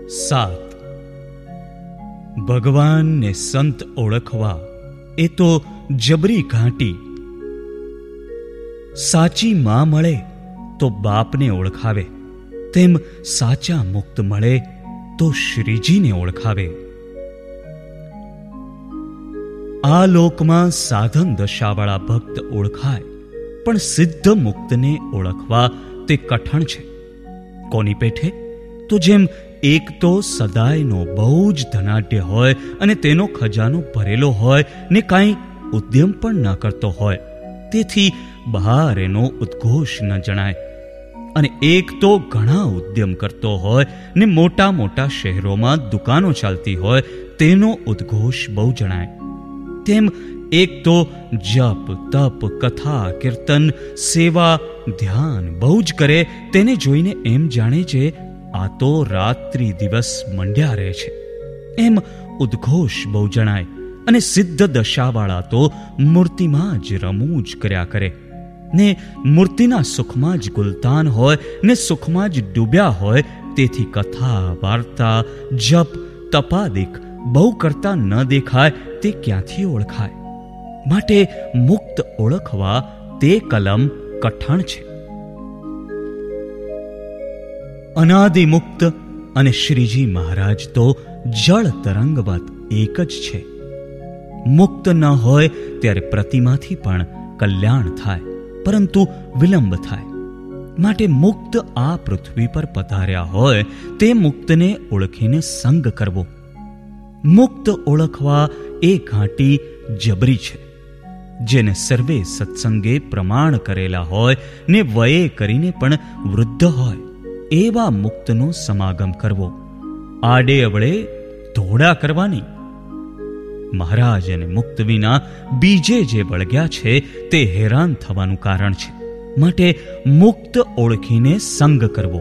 7. ભગવાનને સંત ઓળખવા એ તો જબરી ઘાંટી. સાચી માં મળે તો બાપને ઓળખાવે, તેમ સાચા મુક્ત મળે તો શ્રીજીને ઓળખાવે. આ લોકમાં સાધન દશાવાળા ભક્ત ઓળખાય, પણ સિદ્ધ મુક્તને ઓળખવા તે કઠણ છે. કોની પેઠે? તો જેમ એક તો સદાયનો બહુ જ ધનાઢ્ય હોય અને તેનો ખજાનો ભરેલો હોય ને કાંઈ ઉદ્યમ પણ ન કરતો હોય, તેથી બહાર એનો ઉદ્ઘોષ ન જણાય. અને એક તો ઘણા ઉદ્યમ કરતો હોય ને મોટા મોટા શહેરોમાં દુકાનો ચાલતી હોય, તેનો ઉદ્ઘોષ બહુ જણાય. તેમ એક તો જપ તપ કથા કીર્તન સેવા ધ્યાન બહુ જ કરે, તેને જોઈને એમ જાણે છે આ તો રાત્રિ દિવસ મંડ્યા રહે છે, એમ ઉદ્ઘોષ બહુ જણાય. અને સિદ્ધ દશાવાળા તો મૂર્તિમાં જ રમૂજ કર્યા કરે ને મૂર્તિના સુખમાં જ ગુલતાન હોય ને સુખમાં જ ડૂબ્યા હોય, તેથી કથા વાર્તા જપ તપાદિક બહુ કરતા ન દેખાય તે ક્યાંથી ઓળખાય? માટે મુક્ત ઓળખવા તે કલમ કઠણ છે. અનાદિમુક્ત અને શ્રીજી મહારાજ તો જળ તરંગવત એક જ છે. મુક્ત ન હોય ત્યારે પ્રતિમાથી પણ કલ્યાણ થાય, પરંતુ વિલંબ થાય. માટે મુક્ત આ પૃથ્વી પર પધાર્યા હોય તે મુક્તને ઓળખીને સંગ કરવો. મુક્ત ઓળખવા એ ઘાંટી જબરી છે. જેને સર્વે સત્સંગે પ્રમાણ કરેલા હોય ને વયે કરીને પણ વૃદ્ધ હોય, એવા મુક્તનો સમાગમ કરવો. આડે અવળે ધોળા કરવાની. મહારાજ અને મુક્ત વિના બીજે જે વળગ્યા છે તે હેરાન થવાનું કારણ છે. માટે મુક્ત ઓળખીને સંગ કરવો.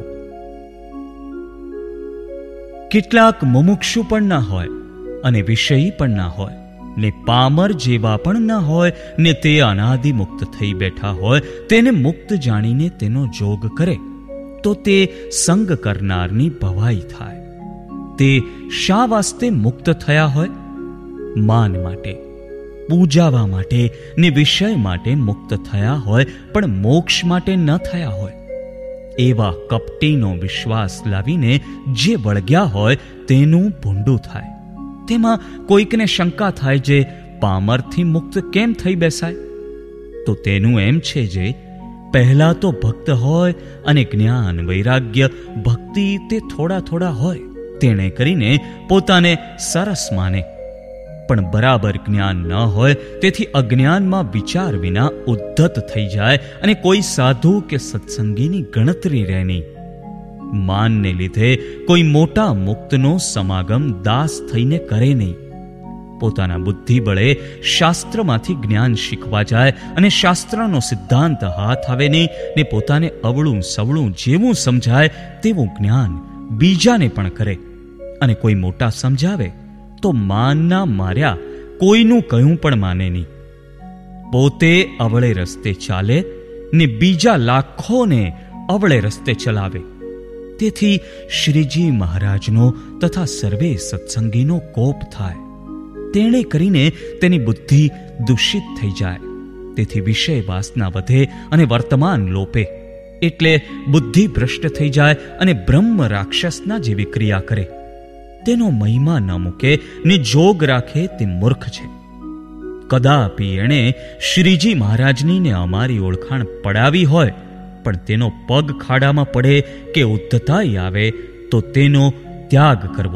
કેટલાક મુમુક્ષુ પણ ના હોય અને વિષયી પણ ના હોય ને પામર જેવા પણ ના હોય ને તે અનાદિ મુક્ત થઈ બેઠા હોય, તેને મુક્ત જાણીને તેનો જોગ કરે તો તે સંગ કરનારની ભવાઈ થાય. તે શા વાસ્તે મુક્ત થયા હોય? માન માટે, પૂજાવા માટે ને વિષય માટે મુક્ત થયા હોય, પણ મોક્ષ માટે ન થયા હોય. એવા કપટીનો વિશ્વાસ લાવીને જે વળગ્યા હોય તેનું ભૂંડું થાય. તેમાં કોઈકને શંકા થાય જે પામરથી મુક્ત કેમ થઈ બેસાય? તો તેનું એમ છે જે પહેલા તો ભક્ત હોય અને જ્ઞાન વૈરાગ્ય ભક્તિ તે થોડા થોડા હોય, તેણે કરીને પોતાને સરસ માને. પણ બરાબર જ્ઞાન ન હોય, તેથી અજ્ઞાનમાં વિચાર વિના ઉદ્ધત થઈ જાય અને કોઈ સાધુ કે સત્સંગીની ગણતરી રહે નહીં. માનને લીધે કોઈ મોટા મુક્તનો સમાગમ દાસ થઈને કરે નહીં. પોતાના બુદ્ધિ બળે શાસ્ત્રમાંથી જ્ઞાન શીખવા જાય અને શાસ્ત્રનો સિદ્ધાંત હાથ આવે નહીં ને પોતાને અવળું સવળું જેવું સમજાય તેવું જ્ઞાન બીજાને પણ કરે. અને કોઈ મોટા સમજાવે તો માનના માર્યા કોઈનું કહ્યું પણ માને નહીં. પોતે અવળે રસ્તે ચાલે ને બીજા લાખોને અવળે રસ્તે ચલાવે. તેથી શ્રીજી મહારાજનો તથા સર્વે સત્સંગીનો કોપ થાય. તેણે કરીને તેની બુદ્ધિ દૂષિત થઈ જાય. તેથી વિષય વાસના વધે અને વર્તમાન લોપે, એટલે બુદ્ધિ ભ્રષ્ટ થઈ જાય અને બ્રહ્મ રાક્ષસના જેવી ક્રિયા કરે. તેનો મહિમા ન મૂકે ને જોગ રાખે તે મૂર્ખ છે. કદાપી એણે શ્રીજી મહારાજની ને અમારી ઓળખાણ પડાવી હોય, પણ તેનો પગ ખાડામાં પડે કે ઉદ્ધતાઈ આવે તો તેનો ત્યાગ કરવો.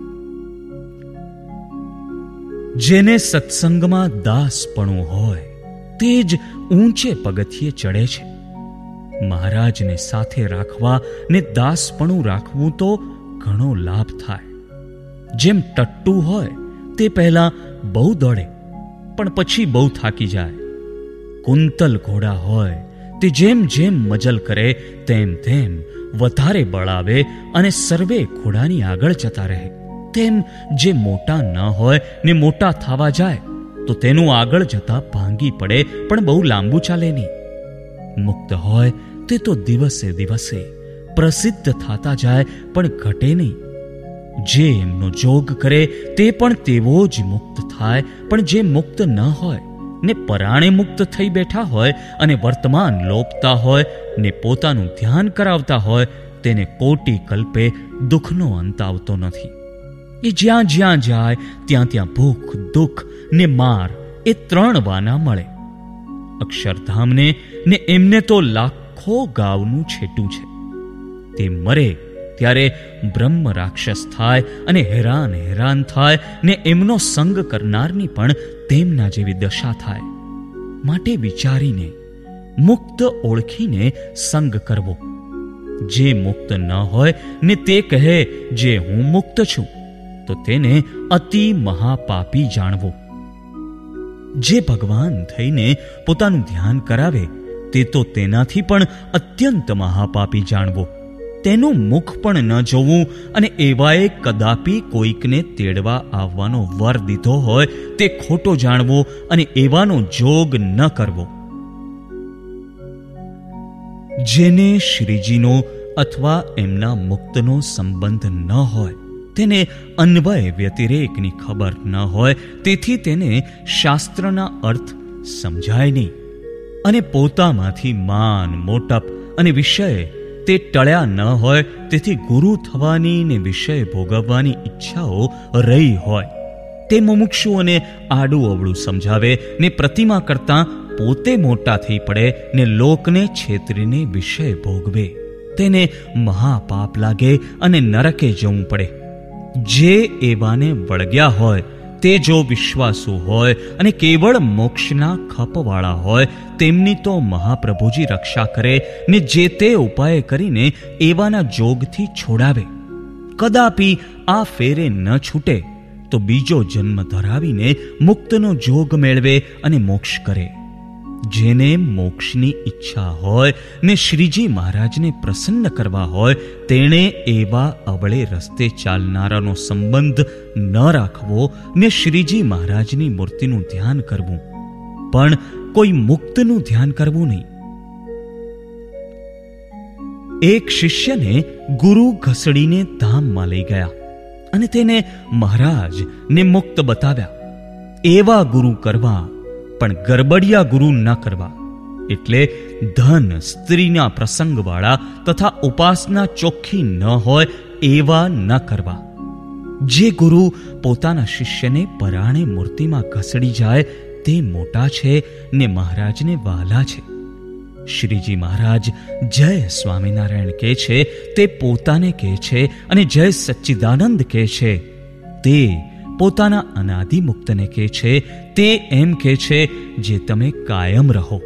જેને સત્સંગમાં દાસપણું હોય તે જ ઊંચે પગથિયે ચડે છે. મહારાજને સાથે રાખવા ને દાસપણું રાખવું તો ઘણો લાભ થાય. જેમ ટટ્ટુ હોય તે પહેલા બહુ દોડે પણ પછી બહુ થાકી જાય. કુંતલ ઘોડા હોય તે જેમ જેમ મજલ કરે તેમ તેમ વધારે બળ આવે અને સર્વે ઘોડાની આગળ જતા રહે. તેમ જે મોટા ન હોય ને મોટા થવા જાય તો તેનું આગળ જતા ભાંગી પડે, પણ બહુ લાંબુ ચાલે નહીં. મુક્ત હોય તે તો દિવસે દિવસે પ્રસિદ્ધ થતા જાય પણ ઘટે નહીં. જે એમનો જોગ કરે તે પણ તેવો જ મુક્ત થાય. પણ જે મુક્ત ન હોય ને પરાણે મુક્ત થઈ બેઠા હોય અને વર્તમાન લોપતા હોય ને પોતાનું ધ્યાન કરાવતા હોય તેને કોટી કલ્પે દુઃખનો અંત આવતો નથી. એ જ્યાં જ્યાં જાય ત્યાં ત્યાં ભૂખ, દુઃખ ને માર એ 3 વાના મળે. અક્ષરધામને ને એમને તો લાખો ગાવનું છેટું છે. તે મરે ત્યારે બ્રહ્મ રાક્ષસ થાય અને હેરાન થાય ને એમનો સંગ કરનારની પણ તેમના જેવી દશા થાય. માટે વિચારીને મુક્ત ઓળખીને સંગ કરવો. જે મુક્ત ન હોય ને તે કહે જે હું મુક્ત છું તો તેને અતિ મહાપાપી જાણવો. જે ભગવાન થઈને પોતાનું ધ્યાન કરાવે તે તો તેનાથી પણ અત્યંત મહાપાપી જાણવો. તેનું મુખ પણ ન જોવું અને એવાએ કદાપી કોઈકને તેડવા આવવાનો વર દીધો હોય તે ખોટો જાણવો અને એવાનો જોગ ન કરવો. જેને શ્રીજીનો અથવા એમના મુક્તનો સંબંધ ન હોય તેને અન્વય વ્યતિરેકની ખબર ન હોય તેથી તેને શાસ્ત્રના અર્થ સમજાય નહીં અને પોતામાંથી માન, મોટપ અને વિષય તે ટળ્યા ન હોય તેથી ગુરુ થવાની ને વિષય ભોગવવાની ઈચ્છાઓ રહી હોય તે મુમુક્ષુઓને આડું અવળું સમજાવે ને પ્રતિમા કરતાં પોતે મોટા થઈ પડે ને લોકને છેતરીને વિષય ભોગવે તેને મહાપાપ લાગે અને નરકે જવું પડે. જે એવાને વળગ્યા હોય તે જો વિશ્વાસુ હોય અને કેવળ મોક્ષના ખપવાળા હોય તેમની તો મહાપ્રભુજી રક્ષા કરે ને જે તે ઉપાય કરીને એવાના જોગથી છોડાવે. કદાપી આ ફેરે ન છૂટે તો બીજો જન્મ ધરાવીને મુક્તનો જોગ મેળવે અને મોક્ષ કરે. જેને મોક્ષની ઈચ્છા હોય ને શ્રીજી મહારાજને પ્રસન્ન કરવા હોય તેણે એવા અવળે રસ્તે ચાલનારાનો સંબંધ ન રાખવો ને શ્રીજી મહારાજની મૂર્તિનું ધ્યાન કરવું, પણ કોઈ મુક્તનું ધ્યાન કરવું નહીં. એક શિષ્યને ગુરુ ઘસડીને ધામમાં લઈ ગયા અને તેને મહારાજ ને મુક્ત બતાવ્યા. એવા ગુરુ કરવા પણ ગરબડિયા ગુરુ ન કરવા, એટલે ધન, સ્ત્રીના પ્રસંગવાળા તથા ઉપાસના ચોખ્ખી ન હોય એવા ન કરવા. જે ગુરુ પોતાના શિષ્યને પરાણે મૂર્તિમાં ઘસડી જાય તે મોટા છે ને મહારાજને વહાલા છે. શ્રીજી મહારાજ જય સ્વામિનારાયણ કહે છે તે પોતાને કહે છે અને જય સચ્ચિદાનંદ કહે છે તે પોતાના અનાદિ મુક્તને કહે છે. તે એમ કહે છે જે તમે કાયમ રહો.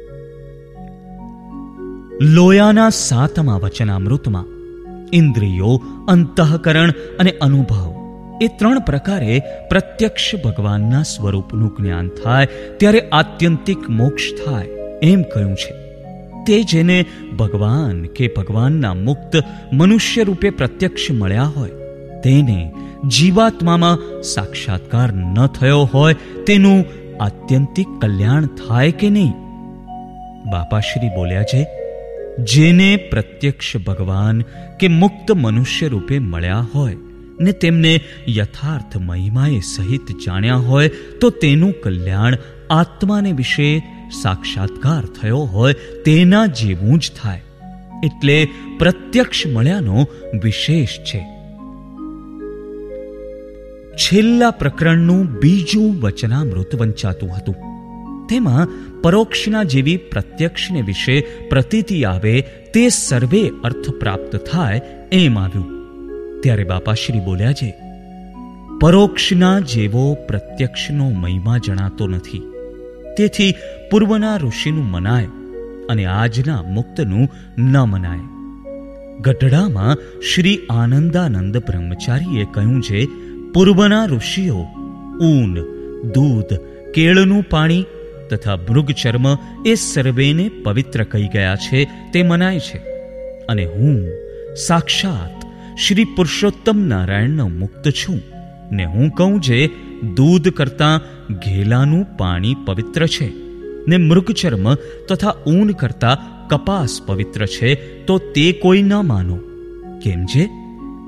લોયાના 7મા વચનામૃતમાં ઇન્દ્રિયો, અંતઃકરણ અને અનુભવ એ 3 પ્રકારે પ્રત્યક્ષ ભગવાનના સ્વરૂપનું જ્ઞાન થાય ત્યારે આત્યંતિક મોક્ષ થાય એમ કહ્યું છે. તે જેને ભગવાન કે ભગવાનના મુક્ત મનુષ્ય રૂપે પ્રત્યક્ષ મળ્યા હોય તેને જીવાત્મામાં સાક્ષાત્કાર ન થયો હોય તેનું આત્યંતિક કલ્યાણ થાય કે નહીં? બાપાશ્રી બોલ્યા છે, જેને પ્રત્યક્ષ ભગવાન કે મુક્ત મનુષ્ય રૂપે મળ્યા હોય ને તેમને યથાર્થ મહિમાએ સહિત જાણ્યા હોય તો તેનું કલ્યાણ આત્માને વિશે સાક્ષાત્કાર થયો હોય તેના જેવું જ થાય. એટલે પ્રત્યક્ષ મળ્યાનો વિશેષ છે. છેલ્લા પ્રકરણનું 2જું વચનામૃત વંચાતું હતું. તેમાં પરોક્ષના જેવી પ્રત્યક્ષને વિશે પ્રતીતિ આવે તે સર્વે અર્થ પ્રાપ્ત થાય એમ આવ્યું. ત્યારે બાપાશ્રી બોલ્યા છે, પરોક્ષના જેવો પ્રત્યક્ષનો મહિમા જણાતો નથી. તેથી પૂર્વના ઋષિનું મનાય અને આજના મુક્તનું ન મનાય. ગઢડામાં શ્રી આનંદાનંદ બ્રહ્મચારીએ કહ્યું છે, પૂર્વના ઋષિઓ ઊન, દૂધ, કેળનું પાણી તથા મૃગચર્મ એ સર્વેને પવિત્ર કહી ગયા છે તે મનાય છે. અને હું સાક્ષાત શ્રી પુરુષોત્તમ નારાયણનો મુક્ત છું ને હું કહું છે દૂધ કરતાં ઘેલાનું પાણી પવિત્ર છે ને મૃગચર્મ તથા ઊન કરતાં કપાસ પવિત્ર છે તો તે કોઈ ન માનો. કેમ છે?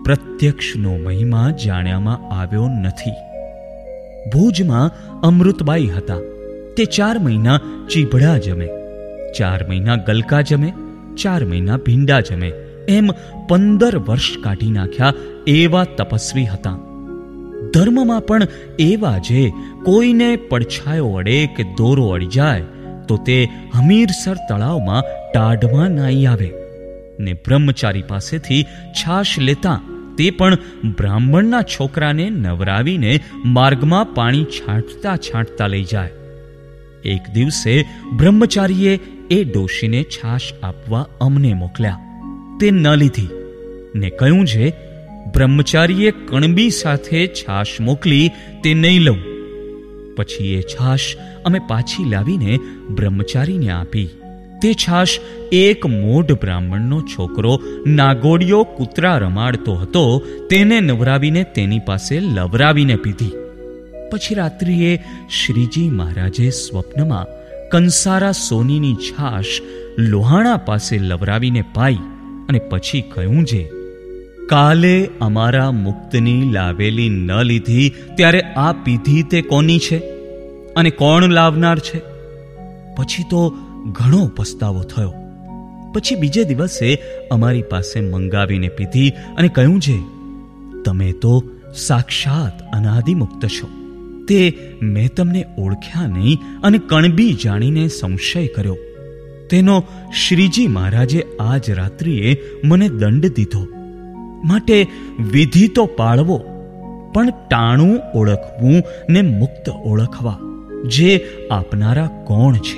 પ્રત્યક્ષનો મહિમા જાણ્યામાં આવ્યો નથી. ભુજમાં અમૃતબાઈ હતા. તે 4 મહિના ચીભડા જમે, 4 મહિના ગલકા જમે, 4 મહિના ભીંડા જમે, એમ 15 વર્ષ કાઢી નાખ્યા. એવા તપસ્વી હતા. ધર્મમાં પણ એવા જે કોઈને પડછાયો અડે કે દોરો અડી જાય તો તે હમીરસર તળાવમાં ટાઢમાં નાઈ આવે ને બ્રહ્મચારી પાસેથી છાશ લેતા તે પણ બ્રાહ્મણના છોકરાને નવરાવીને માર્ગમાં પાણી છાંટતા છાંટતા લઈ જાય. એક દિવસે બ્રહ્મચારીએ એ ડોશીને છાશ આપવા અમને મોકલ્યા. તે ન લીધી ને કહ્યું છે, બ્રહ્મચારીએ કણબી સાથે છાશ મોકલી, તે નહીં લઉં. પછી એ છાશ અમે પાછી લાવીને બ્રહ્મચારીને આપી. તે છાશ એક મોઢ બ્રાહ્મણનો છોકરો નાગોડિયો કૂતરા રમાડતો હતો તેને નવરાવીને તેની પાસે લવરાવીને પીધી. પછી રાત્રિએ શ્રીજી મહારાજે સ્વપ્નમાં કંસારા સોનીની છાશ લોહાણા પાસે લવરાવીને પાઈ અને પછી કહ્યું છે, કાલે અમારા મુક્તની લાવેલી ન લીધી ત્યારે આ પીધી તે કોની છે અને કોણ લાવનાર છે? પછી તો ઘણો પસ્તાવો થયો. પછી બીજે દિવસે અમારી પાસે મંગાવીને પીધી અને કહ્યું છે, તમે તો સાક્ષાત અનાદિમુક્ત છો. તે મેં તમને ઓળખ્યા નહીં અને કણબી જાણીને સંશય કર્યો. તેનો શ્રીજી મહારાજે આજ રાત્રિએ મને દંડ દીધો. માટે વિધિ તો પાળવો, પણ ટાણું ઓળખવું ને મુક્ત ઓળખવા, જે આપનારા કોણ છે.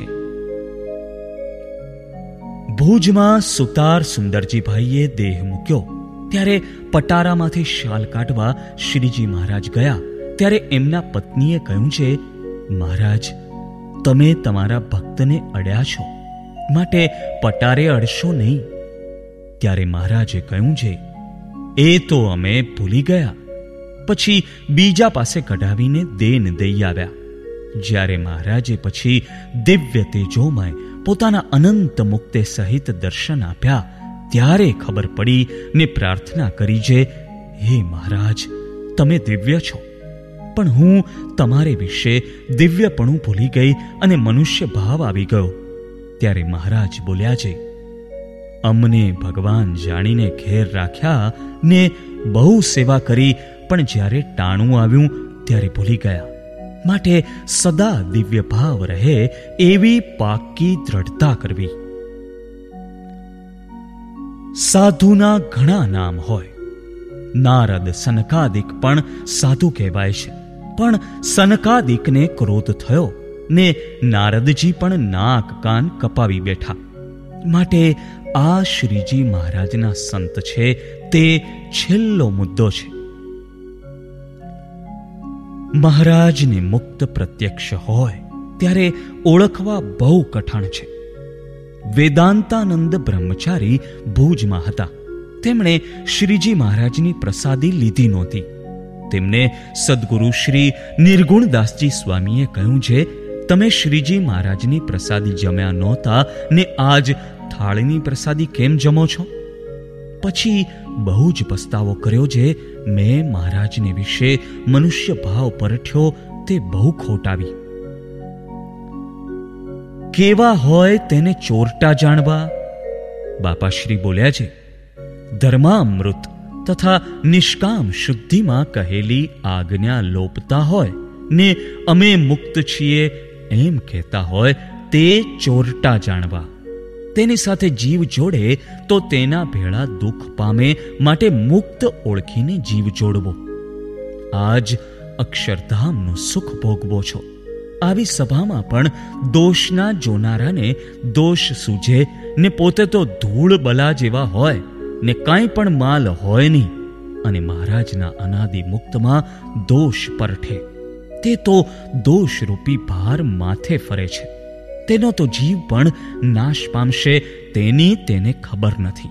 ભુજમાં સુતાર સુંદરજીભાઈએ દેહ મૂક્યો ત્યારે પટારામાંથી શાલ કાઢવા શ્રીજી મહારાજ ગયા ત્યારે એમના પત્નીએ કહ્યું છે, મહારાજ, તમે તમારા ભક્તને અડ્યા છો, માટે પટારે અડશો નહીં. ત્યારે મહારાજે કહ્યું છે, એ તો અમે ભૂલી ગયા. પછી બીજા પાસે કઢાવીને દેન દઈ આવ્યા. જ્યારે મહારાજે પછી દિવ્ય તેજોમય પોતાના અનંત મુક્તે સહિત દર્શન આપ્યા ત્યારે ખબર પડી ને પ્રાર્થના કરી છે, હે મહારાજ, તમે દિવ્ય છો, પણ હું તમારે વિશે દિવ્યપણું ભૂલી ગઈ અને મનુષ્ય ભાવ આવી ગયો. ત્યારે મહારાજ બોલ્યા છે, અમને ભગવાન જાણીને ઘેર રાખ્યા ને બહુ સેવા કરી, પણ જ્યારે ટાણું આવ્યું ત્યારે ભૂલી ગયા. માટે સદા દિવ્ય ભાવ રહે એવી પાક્કી દ્રઢતા કરવી. સાધુના ઘણા નામ હોય. નારદ સનકાદિક પણ સાધુ કહેવાય છે, પણ સનકાદિકને ક્રોધ થયો ને નારદજી પણ નાક કાન કપાવી બેઠા. માટે આ શ્રીજી મહારાજના સંત છે તે છેલ્લો મુદ્દો છે. મહારાજને મુક્ત પ્રત્યક્ષ હોય ત્યારે ઓળખવા બહુ કઠણ છે. વેદાંતાનંદ બ્રહ્મચારી ભુજમાં હતા. તેમણે શ્રીજી મહારાજની પ્રસાદી લીધી નહોતી. તેમને સદગુરુ શ્રી નિર્ગુણદાસજી સ્વામીએ કહ્યું છે, તમે શ્રીજી મહારાજની પ્રસાદી જમ્યા નહોતા ને આજ થાળીની પ્રસાદી કેમ જમો છો? પછી બહુ જ પસ્તાવો કર્યો છે, મેં મહારાજને વિશે મનુષ્ય ભાવ પરઠ્યો તે બહુ ખોટાવી. કેવા હોય તેને ચોરટા જાણવા. બાપાશ્રી બોલ્યા છે, ધર્મામૃત તથા નિષ્કામ શુદ્ધિમાં કહેલી આજ્ઞા લોપતા હોય ને અમે મુક્ત છીએ એમ કહેતા હોય તે ચોરટા જાણવા. તેની સાથે જીવ જોડે તો તેના ભેળા દુઃખ પામે, માટે મુક્ત ઓળખીને જીવ જોડવો. આજ અક્ષરધામનું સુખ ભોગવો છો. આવી સભામાં પણ દોષના જોનારાને દોષ સૂજે ને પોતે તો ધૂળ બલા જેવા હોય ને કાંઈ પણ માલ હોય નહીં, અને મહારાજના અનાદિ મુક્તમાં દોષ પરઠે. તે તો દોષરૂપી ભાર માથે ફરે છે. તેનો તો જીવ પણ નાશ પામશે તેની તેને ખબર નથી.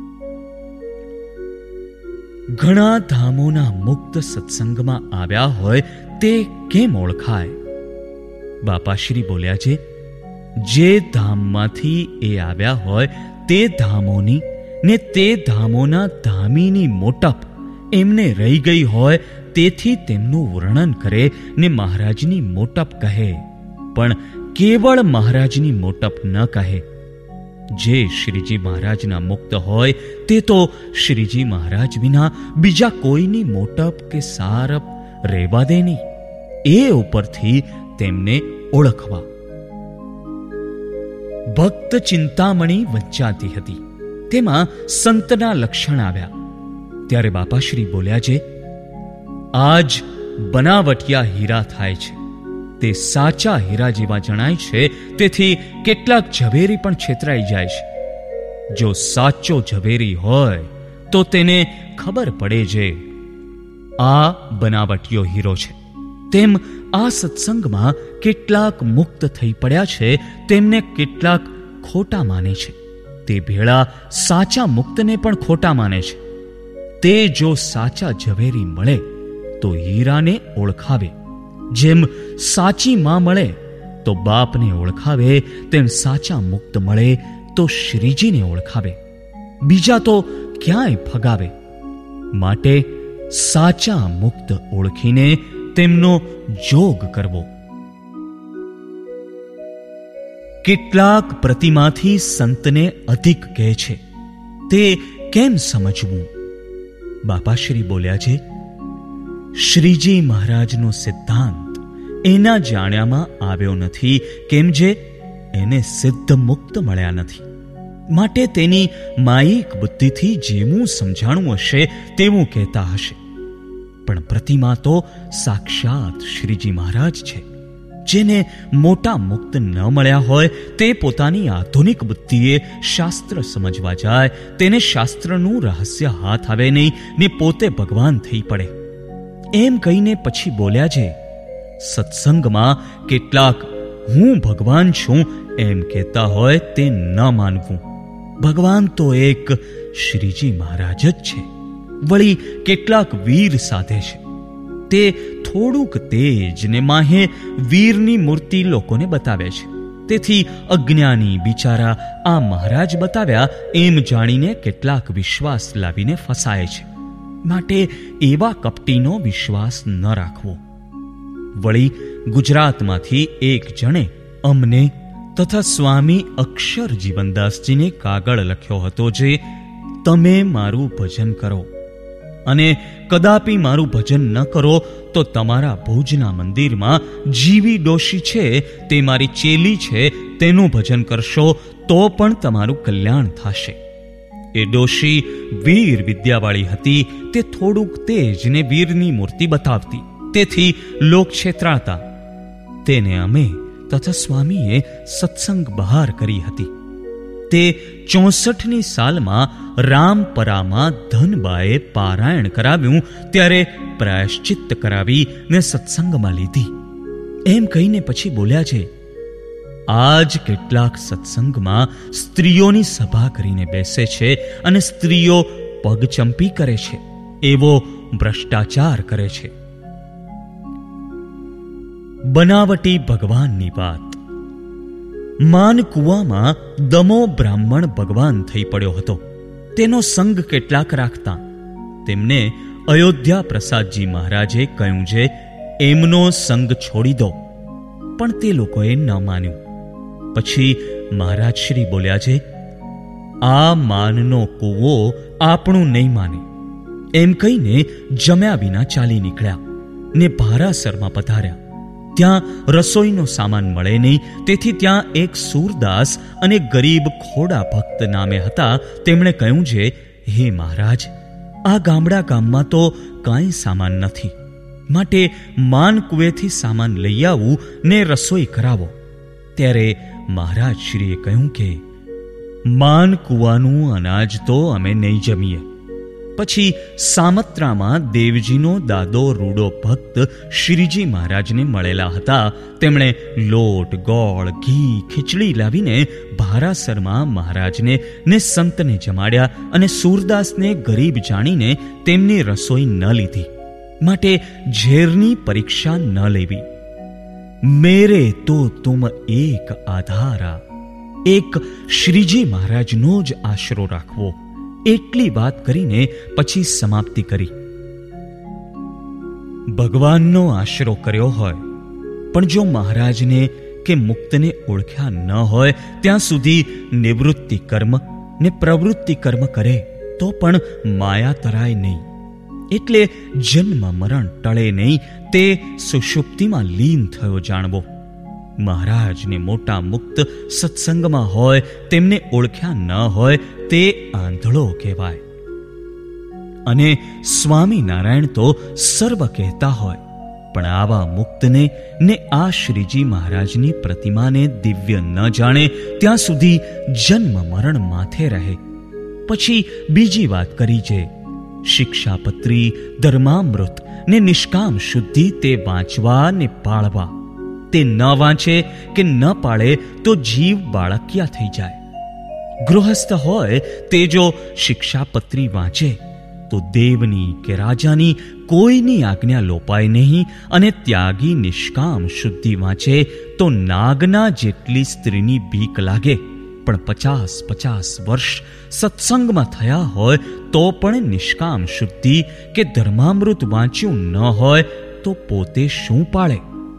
ઘણા ધામોના મુક્ત સત્સંગમાં આવ્યા હોય તે કેમ ઓળખાય? બાપાશ્રી બોલ્યા છે, જે ધામમાંથી એ આવ્યા હોય તે ધામોની ને તે ધામોના ધામીની મોટપ એમને રહી ગઈ હોય તેથી તેમનું વર્ણન કરે ને મહારાજની મોટપ કહે, પણ કેવળ મહારાજની મોટપ ન કહે. જે શ્રીજી મહારાજના મુક્ત હોય તે તો શ્રીજી મહારાજ વિના બીજા કોઈની મોટપ કે સારપ રહેવા દે નહીં. એ ઉપરથી તેમને ઓળખવા. ભક્ત ચિંતામણી વંચાતી હતી. તેમાં સંતના લક્ષણ આવ્યા. ત્યારે બાપાશ્રી બોલ્યા છે, આજ બનાવટિયા હીરા થાય છે તે સાચા હીરા જેવા જણાય છે, તેથી કેટલાક ઝવેરી પણ છેતરાઈ જાય છે. જો સાચો ઝવેરી હોય તો તેને ખબર પડે છે આ બનાવટીયો હીરો છે. તેમ આ સત્સંગમાં કેટલાક મુક્ત થઈ પડ્યા છે, તેમને કેટલાક ખોટા માને છે. તે ભેળા સાચા મુક્તને પણ ખોટા માને છે. તે જો સાચા ઝવેરી મળે તો હીરાને ઓળખાવે. જેમ સાચી માં મળે તો બાપને ઓળખાવે, તેમ સાચા મુક્ત મળે તો શ્રીજીને ઓળખાવે. બીજા તો ક્યાંય ફગાવે. માટે સાચા મુક્ત ઓળખીને તેમનો જોગ કરવો. કેટલાક પ્રતિમાથી સંતને અધિક કહે છે, તે કેમ સમજવું? બાપાશ્રી બોલ્યા છે, શ્રીજી મહારાજનો સિદ્ધાંત એના જાણ્યામાં આવ્યો નથી, કેમ જે એને સિદ્ધ મુક્ત મળ્યા નથી. માટે તેની માયિક બુદ્ધિથી જેવું સમજાણું હશે તેવું કહેતા હશે. પણ પ્રતિમા તો સાક્ષાત શ્રીજી મહારાજ છે. જેને મોટા મુક્ત ન મળ્યા હોય તે પોતાની આધુનિક બુદ્ધિએ શાસ્ત્ર સમજવા જાય, તેને શાસ્ત્રનું રહસ્ય હાથ આવે નહીં ને પોતે ભગવાન થઈ પડે. એમ કહીને પછી બોલ્યા છે, સત્સંગમાં કેટલાક હું ભગવાન છું એમ કહેતા હોય તે ન માનવું. ભગવાન તો એક શ્રીજી મહારાજ જ છે. વળી કેટલાક વીર સાધે છે. તે થોડુંક તેજ ને માહે વીરની મૂર્તિ લોકોને બતાવે છે. તેથી અજ્ઞાની બિચારા આ મહારાજ બતાવ્યા એમ જાણીને કેટલાક વિશ્વાસ લાવીને ફસાય છે. માટે એવા કપટીનો વિશ્વાસ ન રાખવો. વળી ગુજરાતમાંથી એક જણે અમને તથા સ્વામી અક્ષર જીવનદાસજીને કાગળ લખ્યો હતો, જે તમે મારું ભજન કરો અને કદાપી મારું ભજન ન કરો તો તમારા ભુજના મંદિરમાં જીવી ડોશી છે, તે મારી ચેલી છે, તેનું ભજન કરશો તો પણ તમારું કલ્યાણ થશે. એ ડોશી વીર વિદ્યાવાળી હતી. તે થોડુંક તેજ ને વીરની મૂર્તિ બતાવતી, તેથી લોક છેતરાતા. તેને અમે તથા સ્વામીએ સત્સંગ બહાર કરી હતી. તે 64ની સાલમાં રામપરામાં ધનબાએ પારાયણ કરાવ્યું, ત્યારે પ્રાયશ્ચિત્ત કરાવી ને સત્સંગમાં લીધી. એમ કહીને પછી બોલ્યા છે, આજ કેટલાક સત્સંગમાં સ્ત્રીઓની સભા કરીને બેસે છે અને સ્ત્રીઓ પગચંપી કરે છે, એવો ભ્રષ્ટાચાર કરે છે. બનાવટી ભગવાનની વાત. માનકુવામાં દમો બ્રાહ્મણ ભગવાન થઈ પડ્યો હતો. તેનો સંગ કેટલાક રાખતા. તેમને અયોધ્યા પ્રસાદજી મહારાજે કહ્યું છે, એમનો સંગ છોડી દો. પણ તે લોકોએ ન માન્યું. પછી મહારાજ શ્રી બોલ્યા છે, આ માનનો કૂવો આપણું નહીં માને. એમ કહીને જમ્યા વિના ચાલી નીકળ્યા ને ભારાસરમાં પધાર્યા. ત્યાં રસોઈનો સામાન મળે નહીં, તેથી ત્યાં એક સૂરદાસ અને ગરીબ ખોડા ભક્ત નામે હતા. તેમણે કહ્યું છે, હે મહારાજ, આ ગામમાં તો કાંઈ સામાન નથી. માટે માનકુવેથી સામાન લઈ આવું ને રસોઈ કરાવો. ત્યારે મહારાજ શ્રીએ કહ્યું કે માનકુવાનું અનાજ તો અમે નહીં જમીએ. પછી સામત્રામાં દેવજીનો દાદો રૂડો ભક્ત શ્રીજી મહારાજને મળેલા હતા. તેમણે લોટ, ગોળ, ઘી, ખીચડી લાવીને ભારાસરમાં મહારાજને ને સંતને જમાડ્યા અને સૂરદાસને ગરીબ જાણીને તેમની રસોઈ ન લીધી. માટે ઝેરની પરીક્ષા ન લેવી. મેરે તો તુમ એક આધારા. એક શ્રીજી મહારાજનો જ આશરો રાખવો. એટલી વાત કરીને પછી સમાપ્તિ કરી. ભગવાનનો આશરો કર્યો હોય પણ જો મહારાજને કે મુક્તને ઓળખ્યા ન હોય ત્યાં સુધી નિવૃત્તિ કર્મ ને પ્રવૃત્તિ કર્મ કરે તો પણ માયા તરાય નહીં. એટલે જન્મ મરણ ટળે નહીં, તે સુષુપ્તિમાં લીન થયો જાણવો. મહારાજને મોટા મુક્ત સત્સંગમાં હોય તેમને ઓળખ્યા ન હોય તે આંધળો કહેવાય. અને સ્વામિનારાયણ તો સર્વ કહેતા હોય પણ આવા મુક્તને ને આ શ્રીજી મહારાજની પ્રતિમાને દિવ્ય ન જાણે ત્યાં સુધી જન્મ મરણ માથે રહે. પછી બીજી વાત કરી છે, શિક્ષાપત્રી, ધર્મામૃત ને નિષ્કામ શુદ્ધિ તે વાંચવા ને પાળવા. તે ન વાંચે કે ન પાળે તો જીવ બાળકિયા થઈ જાય. ગૃહસ્થ હોય તે જો શિક્ષાપત્રી વાંચે તો દેવની કે રાજાની કોઈની આજ્ઞા લોપાય નહીં, અને ત્યાગી નિષ્કામ શુદ્ધિ વાંચે તો નાગના જેટલી સ્ત્રીની બીક લાગે. પણ 50 વર્ષ સત્સંગમાં થયા હોય તો પણ નિષ્કામ શુદ્ધિ કે ધર્મામૃત વાંચ્યું ન હોય તો પોતે શું પાળે?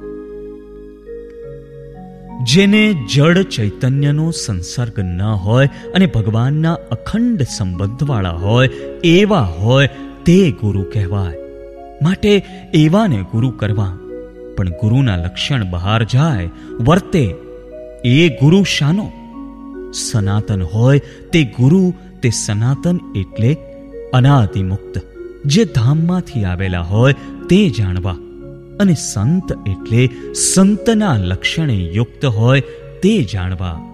જેને જડ ચૈતન્યનો સંસર્ગ ન હોય અને ભગવાનના અખંડ સંબંધવાળા હોય એવા હોય તે ગુરુ કહેવાય. માટે એવાને ગુરુ કરવા. પણ ગુરુના લક્ષણ બહાર જાય, વર્તે, એ ગુરુ શાનો? સનાતન હોય તે ગુરુ, તે સનાતન એટલે અનાદિમુક્ત, જે ધામમાંથી આવેલા હોય તે જાણવા. અને સંત એટલે સંતના લક્ષણે યુક્ત હોય તે જાણવા.